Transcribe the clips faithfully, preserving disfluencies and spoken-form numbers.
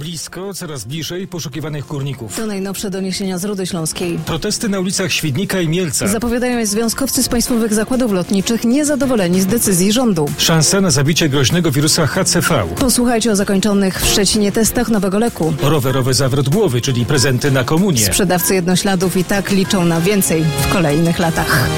Blisko, coraz bliżej poszukiwanych górników. To najnowsze doniesienia z Rudy Śląskiej. Protesty na ulicach Świdnika i Mielca. Zapowiadają je związkowcy z państwowych zakładów lotniczych niezadowoleni z decyzji rządu. Szansa na zabicie groźnego wirusa H C V. Posłuchajcie o zakończonych w Szczecinie testach nowego leku. Rowerowy zawrót głowy, czyli prezenty na komunię. Sprzedawcy jednośladów i tak liczą na więcej w kolejnych latach.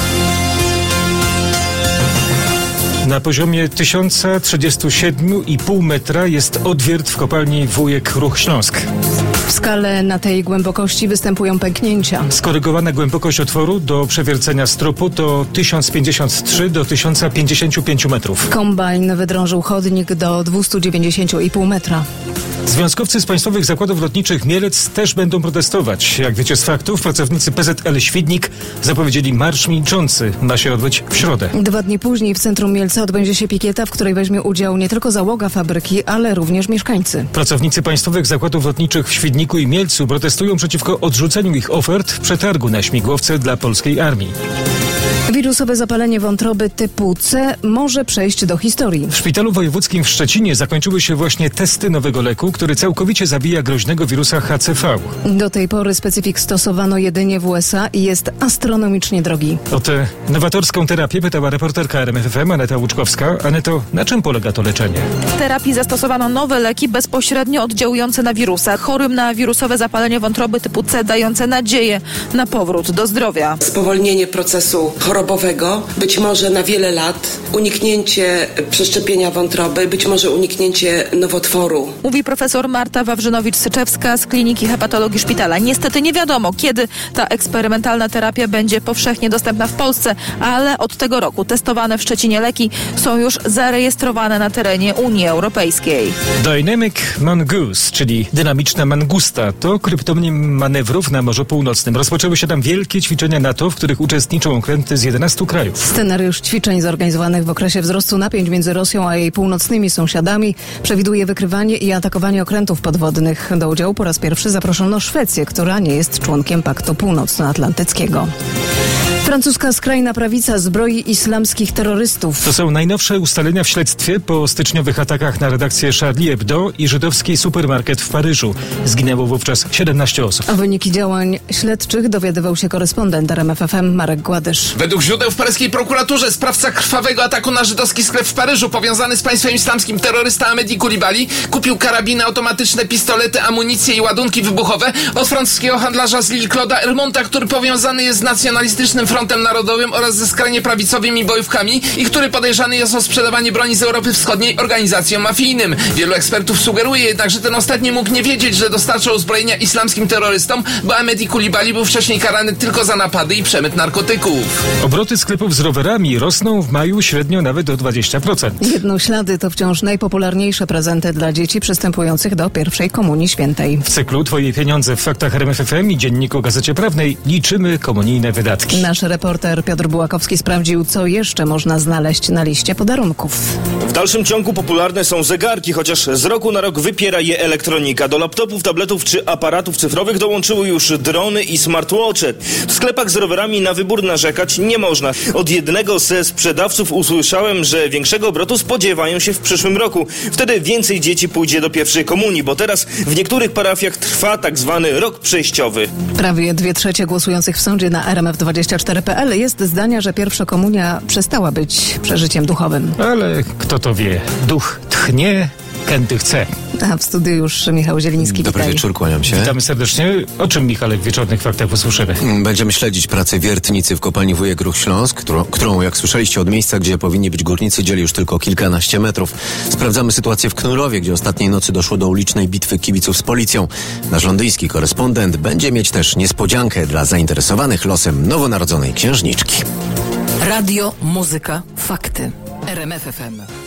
Na poziomie tysiąc trzydzieści siedem i pół metra jest odwiert w kopalni Wujek Ruch Śląsk. W skale na tej głębokości występują pęknięcia. Skorygowana głębokość otworu do przewiercenia strupu to tysiąc pięćdziesiąt trzy do tysiąc pięćdziesiąt pięć metrów. Kombajn wydrążył chodnik do dwieście dziewięćdziesiąt i pół metra. Związkowcy z państwowych zakładów lotniczych Mielec też będą protestować. Jak wiecie z faktów, pracownicy P Z L Świdnik zapowiedzieli marsz milczący. Ma się odbyć w środę. Dwa dni później w centrum Mielca odbędzie się pikieta, w której weźmie udział nie tylko załoga fabryki, ale również mieszkańcy. Pracownicy państwowych zakładów lotniczych w Świdniku i Mielcu protestują przeciwko odrzuceniu ich ofert w przetargu na śmigłowce dla polskiej armii. Wirusowe zapalenie wątroby typu C może przejść do historii. W szpitalu wojewódzkim w Szczecinie zakończyły się właśnie testy nowego leku, który całkowicie zabija groźnego wirusa H C V. Do tej pory specyfik stosowano jedynie w U S A i jest astronomicznie drogi. O tę nowatorską terapię pytała reporterka R M F F M Aneta Łuczkowska. Aneto, na czym polega to leczenie? W terapii zastosowano nowe leki bezpośrednio oddziałujące na wirusa, chorym na wirusowe zapalenie wątroby typu C, dające nadzieję na powrót do zdrowia. Spowolnienie procesu chorobowego, być może na wiele lat, uniknięcie przeszczepienia wątroby, być może uniknięcie nowotworu. Mówi profesor Marta Wawrzynowicz-Syczewska z Kliniki Hepatologii Szpitala. Niestety nie wiadomo, kiedy ta eksperymentalna terapia będzie powszechnie dostępna w Polsce, ale od tego roku testowane w Szczecinie leki są już zarejestrowane na terenie Unii Europejskiej. Dynamic Mongoose, czyli dynamiczna mangusta, to kryptonim manewrów na Morzu Północnym. Rozpoczęły się tam wielkie ćwiczenia NATO, w których uczestniczą okręty z jedenastu krajów. Scenariusz ćwiczeń zorganizowanych w okresie wzrostu napięć między Rosją a jej północnymi sąsiadami przewiduje wykrywanie i atakowanie okrętów podwodnych. Do udziału po raz pierwszy zaproszono Szwecję, która nie jest członkiem Paktu Północnoatlantyckiego. Francuska skrajna prawica zbroi islamskich terrorystów. To są najnowsze ustalenia w śledztwie po styczniowych atakach na redakcję Charlie Hebdo i żydowski supermarket w Paryżu. Zginęło wówczas siedemnaście osób. O wyniki działań śledczych dowiadywał się korespondent R M F F M Marek Gładysz. Według źródeł w paryskiej prokuraturze sprawca krwawego ataku na żydowski sklep w Paryżu, powiązany z państwem islamskim terrorysta Ahmedi Koulibaly, kupił karabiny automatyczne, pistolety, amunicje i ładunki wybuchowe od francuskiego handlarza z Lille Claude'a Hermonta, który powiązany jest z nacjonalistycznym Frontem Narodowym oraz ze skrajnie prawicowymi bojówkami i który podejrzany jest o sprzedawanie broni z Europy Wschodniej organizacjom mafijnym. Wielu ekspertów sugeruje jednak, że ten ostatni mógł nie wiedzieć, że dostarczał uzbrojenia islamskim terrorystom, bo Ahmedi Koulibaly był wcześniej karany tylko za napady i przemyt narkotyków. Obroty sklepów z rowerami rosną w maju średnio nawet o dwadzieścia procent. Jednoślady to wciąż najpopularniejsze prezenty dla dzieci przystępujących do pierwszej komunii świętej. W cyklu Twoje pieniądze w faktach R M F F M i Dzienniku o Gazecie Prawnej liczymy komunijne wydatki. Nasz reporter Piotr Bułakowski sprawdził, co jeszcze można znaleźć na liście podarunków. W dalszym ciągu popularne są zegarki, chociaż z roku na rok wypiera je elektronika. Do laptopów, tabletów czy aparatów cyfrowych dołączyły już drony i smartwatche. W sklepach z rowerami na wybór narzekać nie można. Od jednego ze sprzedawców usłyszałem, że większego obrotu spodziewają się w przyszłym roku. Wtedy więcej dzieci pójdzie do pierwszej komunii, bo teraz w niektórych parafiach trwa tak zwany rok przejściowy. Prawie dwie trzecie głosujących w sądzie na R M F dwadzieścia cztery kropka p l jest zdania, że pierwsza komunia przestała być przeżyciem duchowym. Ale kto to wie? Duch tchnie, kędy chce. A w studiu już Michał Zieliński. Dobry witaj. wieczór, kłaniam się. Witamy serdecznie. O czym, Michale, w wieczornych faktach usłyszymy? Będziemy śledzić pracę wiertnicy w kopalni Wujek Ruch Śląsk, którą, którą, jak słyszeliście, od miejsca, gdzie powinni być górnicy, dzieli już tylko kilkanaście metrów. Sprawdzamy sytuację w Knurowie, gdzie ostatniej nocy doszło do ulicznej bitwy kibiców z policją. Nasz londyński korespondent będzie mieć też niespodziankę dla zainteresowanych losem nowonarodzonej księżniczki. Radio, muzyka, fakty. R M F F M.